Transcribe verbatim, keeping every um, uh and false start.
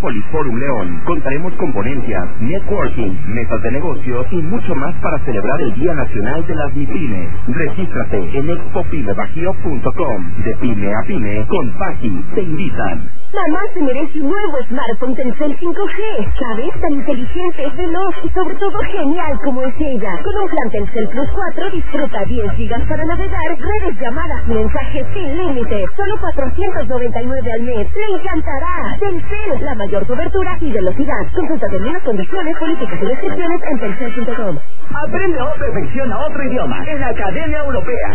Cinépolis Forum León. Contaremos con ponencias, networking, mesas de negocios y mucho más para celebrar el Día Nacional de las MIPYMES. Regístrate en expo pyme bajío punto com. De pyme a pyme, con Paqui te invitan. Mamá se merece un nuevo smartphone Telcel cinco G. ¿Sabes? Tan inteligente, veloz y sobre todo genial como es ella. Con un plan Telcel Plus cuatro disfruta diez gigas para navegar, redes, llamadas, mensajes sin límite. Solo cuatrocientos noventa y nueve al mes. ¡Le encantará! Telcel, la mayor cobertura y velocidad. Consulta términos, condiciones, políticas y restricciones en telcel punto com. Aprende o perfecciona otro idioma en la Academia Europea.